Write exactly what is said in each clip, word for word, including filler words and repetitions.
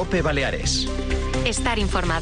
COPE Baleares. Estar informado.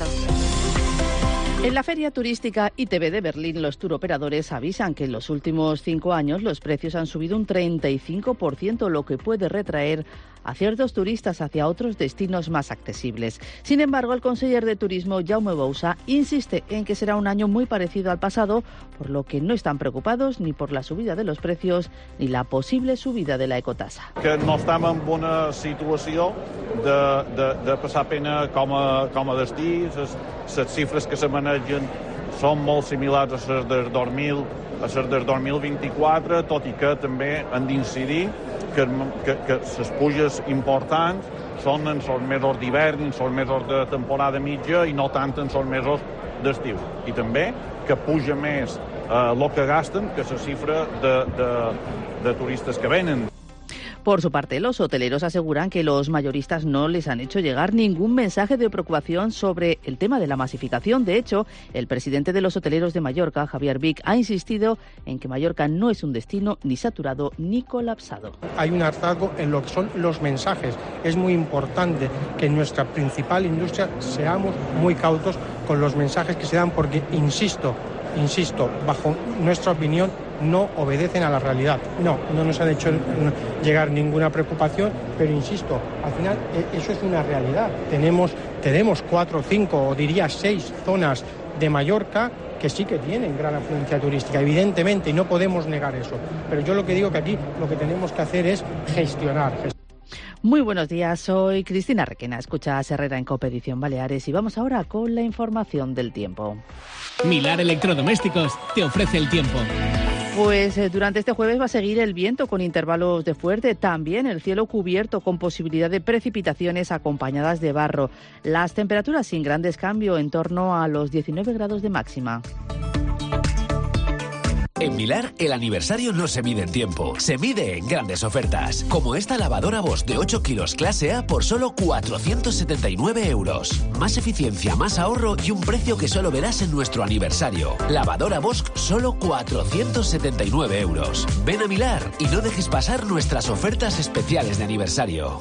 En la feria turística I T B de Berlín, los turoperadores avisan que en los últimos cinco años los precios han subido un treinta y cinco por ciento, lo que puede retraer a ciertos turistas hacia otros destinos más accesibles. Sin embargo, el conseller de Turismo, Jaume Bouza, insiste en que será un año muy parecido al pasado, por lo que no están preocupados ni por la subida de los precios ni la posible subida de la ecotasa. Que no estem en una situació de, de, de passar pena com a, com a destí. Les xifres que se manegen són molt similars a les del dos mil, a les del dos mil vint-i-quatre, tot i que també han d'incidir que, que, que les puges importants són en els mesos d'hivern, en els mesos de temporada mitja i no tant en els mesos d'estiu. I també que puja més eh, el que gasten que la xifra de, de, de turistes que venen. Por su parte, los hoteleros aseguran que los mayoristas no les han hecho llegar ningún mensaje de preocupación sobre el tema de la masificación. De hecho, el presidente de los hoteleros de Mallorca, Javier Vic, ha insistido en que Mallorca no es un destino ni saturado ni colapsado. Hay un hartazgo en lo que son los mensajes. Es muy importante que en nuestra principal industria seamos muy cautos con los mensajes que se dan porque, insisto, insisto, bajo nuestra opinión, no obedecen a la realidad. No, no nos han hecho llegar ninguna preocupación, pero insisto, al final eso es una realidad. Tenemos, tenemos cuatro, cinco o diría seis zonas de Mallorca que sí que tienen gran afluencia turística, evidentemente, y no podemos negar eso. Pero yo lo que digo que aquí lo que tenemos que hacer es gestionar. gestionar. Muy buenos días, soy Cristina Requena, escuchas Herrera en COPE Edición Baleares y vamos ahora con la información del tiempo. Milar Electrodomésticos te ofrece el tiempo. Pues eh, durante este jueves va a seguir el viento con intervalos de fuerte, también el cielo cubierto con posibilidad de precipitaciones acompañadas de barro. Las temperaturas sin grandes cambios, en torno a los diecinueve grados de máxima. En Milar, el aniversario no se mide en tiempo, se mide en grandes ofertas. Como esta lavadora Bosch de ocho kilos clase A por solo cuatrocientos setenta y nueve euros. Más eficiencia, más ahorro y un precio que solo verás en nuestro aniversario. Lavadora Bosch, solo cuatrocientos setenta y nueve euros. Ven a Milar y no dejes pasar nuestras ofertas especiales de aniversario.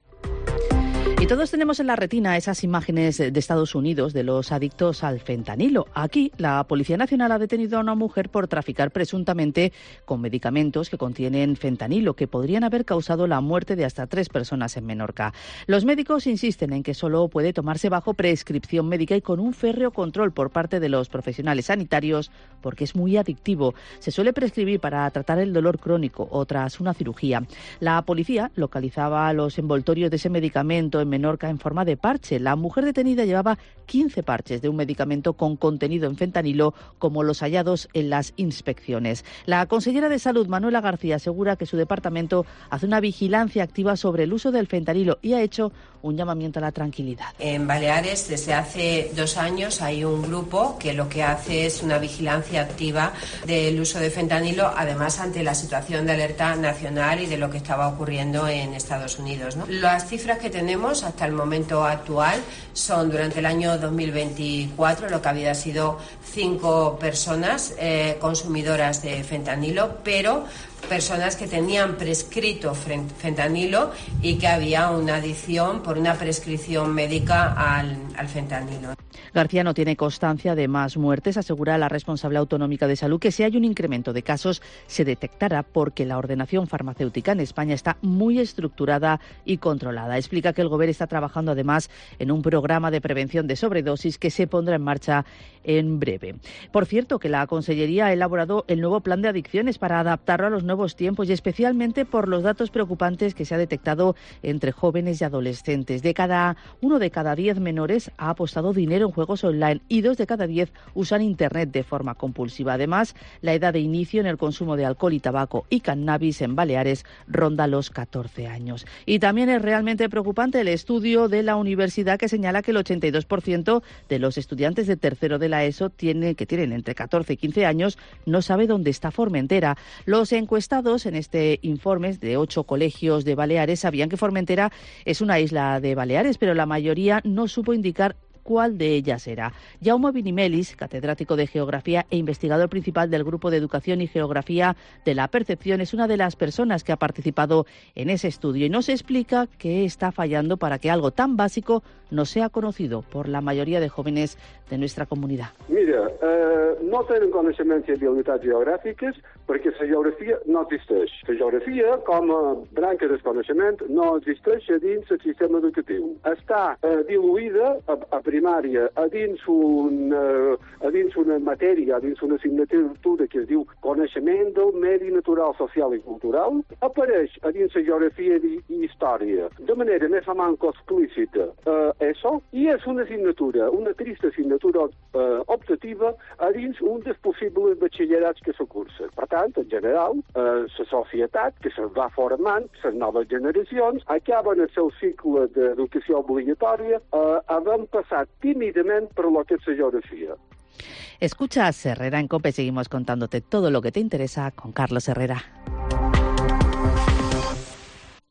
Y todos tenemos en la retina esas imágenes de Estados Unidos de los adictos al fentanilo. Aquí, la Policía Nacional ha detenido a una mujer por traficar presuntamente con medicamentos que contienen fentanilo, que podrían haber causado la muerte de hasta tres personas en Menorca. Los médicos insisten en que solo puede tomarse bajo prescripción médica y con un férreo control por parte de los profesionales sanitarios, porque es muy adictivo. Se suele prescribir para tratar el dolor crónico o tras una cirugía. La policía localizaba los envoltorios de ese medicamento en Menorca en forma de parche. La mujer detenida llevaba quince parches de un medicamento con contenido en fentanilo, como los hallados en las inspecciones. La consellera de Salud, Manuela García, asegura que su departamento hace una vigilancia activa sobre el uso del fentanilo y ha hecho un llamamiento a la tranquilidad. En Baleares, desde hace dos años, hay un grupo que lo que hace es una vigilancia activa del uso de fentanilo, además ante la situación de alerta nacional y de lo que estaba ocurriendo en Estados Unidos, ¿no? Las cifras que tenemos hasta el momento actual son, durante el año dos mil veinticuatro, lo que había sido cinco personas eh, consumidoras de fentanilo, pero personas que tenían prescrito fentanilo y que había una adicción por una prescripción médica al, al fentanilo. García no tiene constancia de más muertes. Asegura la responsable autonómica de salud que si hay un incremento de casos se detectará porque la ordenación farmacéutica en España está muy estructurada y controlada. Explica que el Gobierno está trabajando además en un programa de prevención de sobredosis que se pondrá en marcha en breve. Por cierto, que la Consellería ha elaborado el nuevo plan de adicciones para adaptarlo a los nuevos tiempos y especialmente por los datos preocupantes que se ha detectado entre jóvenes y adolescentes. De cada uno de cada diez menores ha apostado dinero en juegos online y dos de cada diez usan Internet de forma compulsiva. Además, la edad de inicio en el consumo de alcohol y tabaco y cannabis en Baleares ronda los catorce años. Y también es realmente preocupante el estudio de la universidad que señala que el ochenta y dos por ciento de los estudiantes de tercero de la ESO tiene, que tienen entre catorce y quince años no sabe dónde está Formentera. Los encuestados en este informe de ocho colegios de Baleares sabían que Formentera es una isla de Baleares, pero la mayoría no supo indicar cuál de ellas era. Jaume Vinimelis, catedrático de Geografía e investigador principal del Grupo de Educación y Geografía de la Percepción, es una de las personas que ha participado en ese estudio y nos explica qué está fallando para que algo tan básico no sea conocido por la mayoría de jóvenes de nuestra comunidad. Mira, eh, no tenen coneixements i habilitats geogràfiques perquè la geografia no existeix. La geografia, com a branca del coneixement, no existeix a dins el sistema educatiu. Està eh, diluïda a, a primària a dins, un, eh, a dins una matèria, a dins una assignatura que es diu coneixement del medi natural, social i cultural. Apareix a dins la geografia i, i història de manera més o menys explícita eh, això, i és una assignatura, una trista assignatura eh, optativa a dins un dels possibles batxillerats que se cursa. Per tant, en general, eh, la societat que se va formant, les noves generacions, acaben el seu cicle d'educació obligatòria eh, havent passat tímidament per lo que és la geografia. Escuchas Herrera en COPE, seguimos contándote todo lo que te interesa con Carlos Herrera.